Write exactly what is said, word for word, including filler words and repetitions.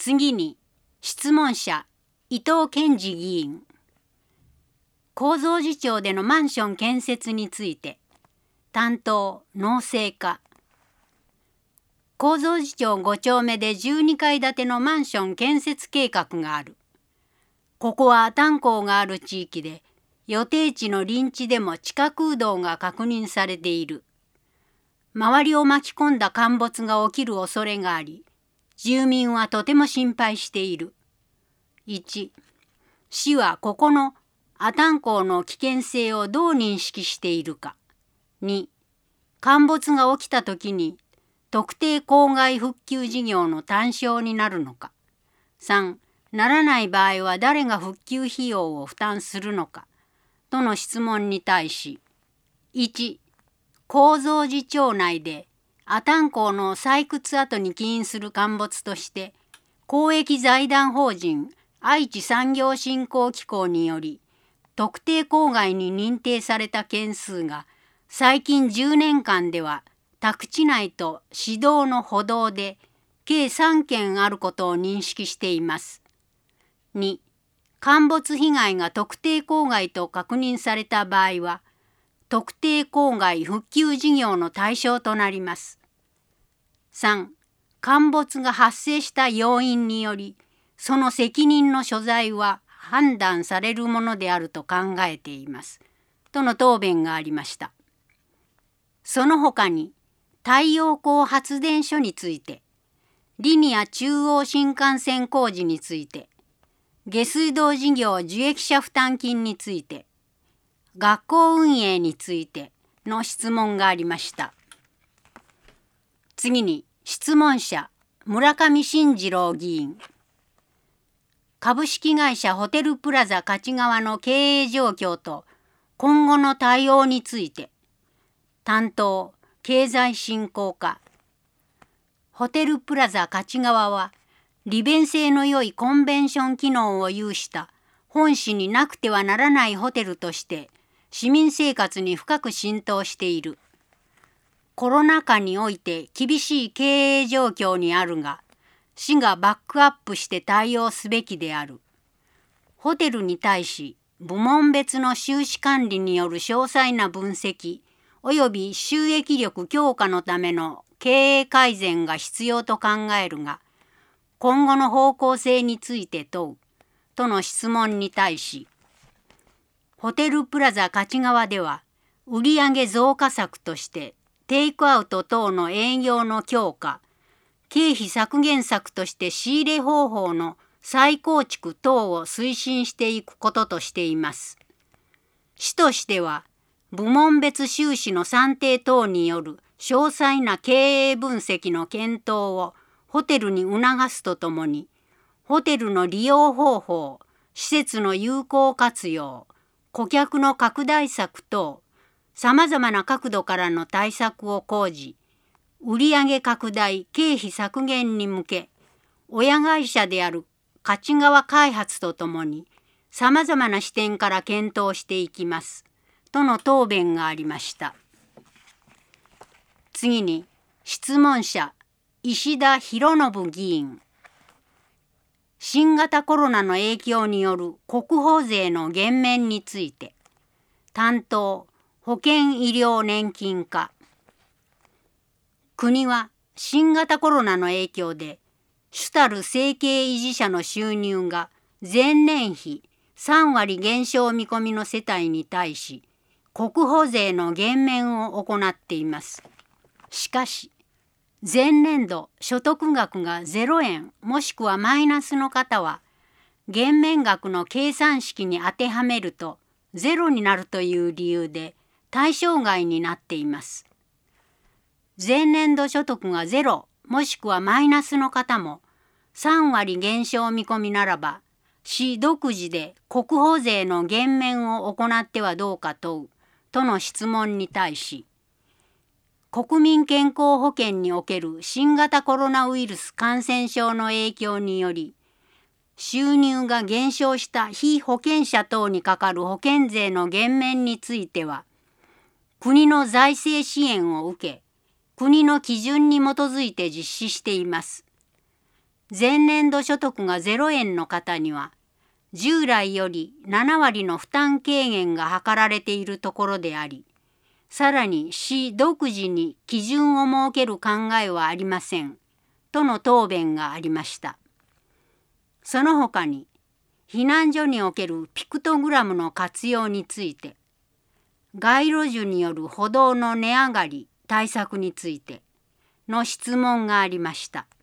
次に質問者伊藤健二議員。構造寺町でのマンション建設について。担当農政課。構造寺町ご丁目でじゅうにかい建てのマンション建設計画がある。ここは阿炭鉱がある地域で、予定地の林地でも地下空洞が確認されている。周りを巻き込んだ陥没が起きる恐れがあり、住民はとても心配している。いち、市はここの阿炭鉱の危険性をどう認識しているか。に、陥没が起きたときに特定公害復旧事業の対象になるのか。さん、ならない場合は誰が復旧費用を負担するのか。との質問に対し、いち、構造寺町内で阿炭鉱の採掘跡に起因する陥没として公益財団法人愛知産業振興機構により特定公害に認定された件数が最近じゅうねんかんでは宅地内と市道の歩道で計さんけんあることを認識しています。に、陥没被害が特定公害と確認された場合は特定公害復旧事業の対象となります。さん、陥没が発生した要因によりその責任の所在は判断されるものであると考えています。との答弁がありました。その他に太陽光発電所について、リニア中央新幹線工事について、下水道事業受益者負担金について、学校運営についての質問がありました。次に質問者村上信二郎議員。株式会社ホテルプラザ勝川の経営状況と今後の対応について。担当経済振興課。ホテルプラザ勝川は利便性の良いコンベンション機能を有した本市になくてはならないホテルとして市民生活に深く浸透している。コロナ禍において厳しい経営状況にあるが、市がバックアップして対応すべきである。ホテルに対し部門別の収支管理による詳細な分析および収益力強化のための経営改善が必要と考えるが、今後の方向性について問うとの質問に対し、ホテルプラザ勝川では売上増加策としてテイクアウト等の営業の強化、経費削減策として仕入れ方法の再構築等を推進していくこととしています。市としては部門別収支の算定等による詳細な経営分析の検討をホテルに促すとともに、ホテルの利用方法、施設の有効活用、顧客の拡大策等、さまざまな角度からの対策を講じ、売上拡大、経費削減に向け、親会社である勝川開発とともに、さまざまな視点から検討していきます。との答弁がありました。次に、質問者、石田博信議員。新型コロナの影響による国保税の減免について。担当保険医療年金課。国は新型コロナの影響で主たる生計維持者の収入が前年比さんわり減少見込みの世帯に対し国保税の減免を行っています。しかし前年度所得額がゼロえんもしくはマイナスの方は減免額の計算式に当てはめるとゼロになるという理由で対象外になっています。前年度所得がゼロもしくはマイナスの方もさんわり減少見込みならば市独自で国保税の減免を行ってはどうか問うとの質問に対し、国民健康保険における新型コロナウイルス感染症の影響により収入が減少した被保険者等にかかる保険税の減免については国の財政支援を受け国の基準に基づいて実施しています。 前年度所得がゼロえんの方には従来よりななわりの負担軽減が図られているところであり、さらに市独自に基準を設ける考えはありませんとの答弁がありました。その他に避難所におけるピクトグラムの活用について、街路樹による歩道の値上がり対策についての質問がありました。